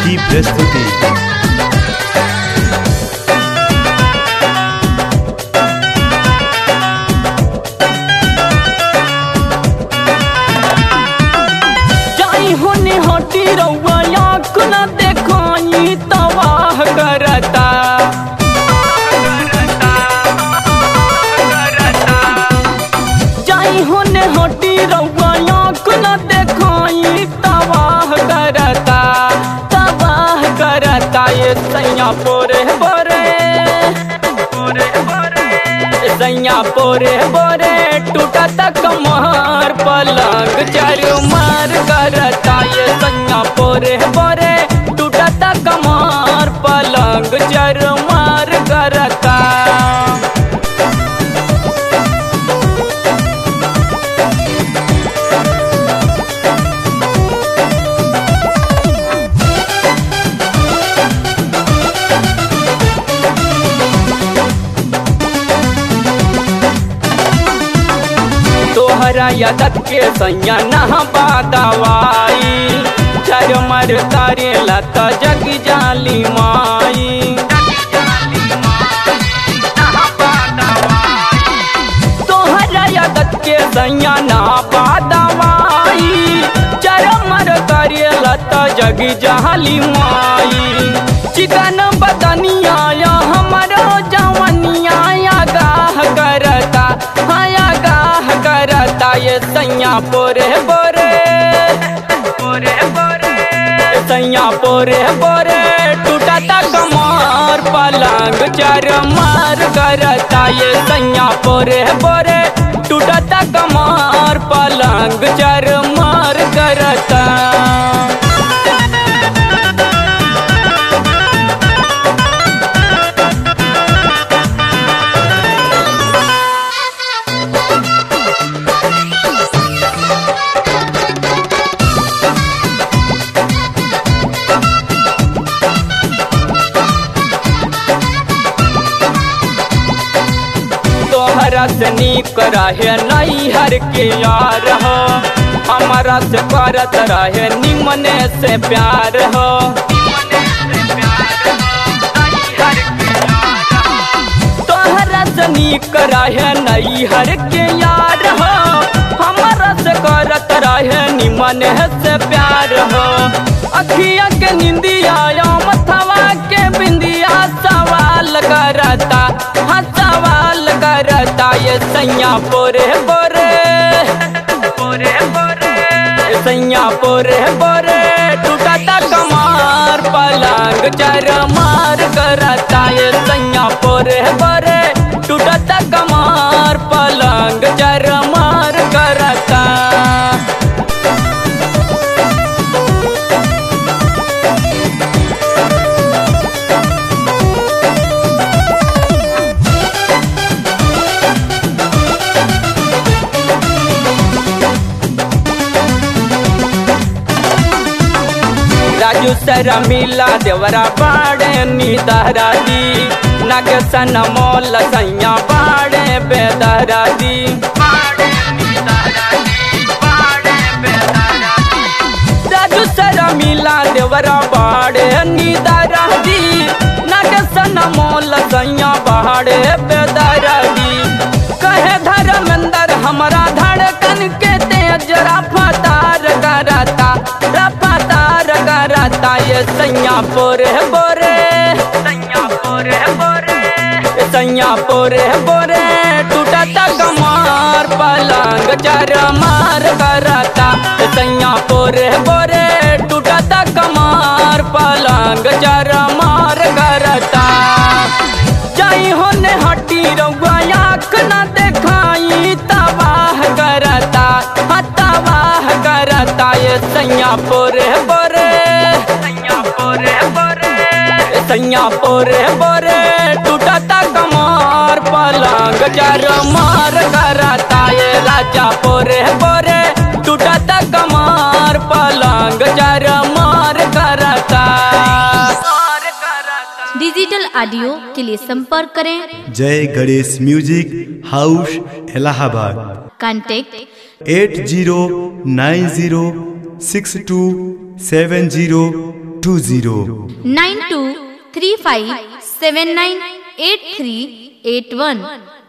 की प्रस्तुति। हटी रउआ आँख न देखाई तबाह करता। जाई होने हटी रउआ आँख न देखाई तबाह करता, तबाह करता। ये सैया पोरे बोरे, सैया पोरे बोरे टूटता कमर पलंग चरमार करता। ये सैया पोरे बोरे टूटता कमर पलंग चरमार करता। तोहरा यादत के सैया नहबा दवाई चरमर तारे लता जग जाली माई। तोहरा यादत के सैया नहबा दवाई चरमर तारे लता जग जाली माई। चिकन बदनिया हमारो जवनिया गाह करता, हाया गाह करता। ये सैया पोरे बोरे, सैया पोरे बोरे टूटता कमर पलंग चरमार करता। ये सैया पोरे बोरे टूटता कमर पलंग चरमार करता। तोहरा से नीक रहे नैहर के यार हो, हमारा से करत रहे निमने से प्यार हो। तोहरा से नीक रहे नैहर के यार हो, हमारा से करत रहे निमने से प्यार हो। अखिया के निंदिया मथवा के बिंदिया सवाल करता, हाँ सवाल करता। ये सैया पोरे बोरे, सैया पोरे बोरे टूटता कमर पलंग चरमार करता। ये सैया पोरे बोरे टूटता कमर पलंग चरमार करता। राजू सरा मिला देवरा बाड़े निदहरा दी, नगसन मोल सैया बाड़े बेदहरा दी। राजू सरा मिला देवरा बाड़े निदहरा दी, नगसन मोल सैया बाड़े बेदहरा दी। कहे धर्मेंद्र हमारा धड़कन के तेज रफ्तार करता, रफ्तार करता। ये सैया पोरे बोरे, सैया पोरे बोरे टूटता कमर पलंग चरमार करता। सैया पोरे बोरे टूटता कमर पलंग चरमार करता। जाई होने हटी रउआ आँख न देखाई तबाह करता, हाँ तबाह करता। ये सैया पोरे बोरे, सैया पोरे बोरे टूटता कमर पलंग चरमार करता। ये राजा पोरे बोरे टूटता कमर पलंग चरमार करता। डिजिटल ऑडियो के लिए संपर्क करें Jai Ganesh music house Allahabad. Contact 80906270 9235798381।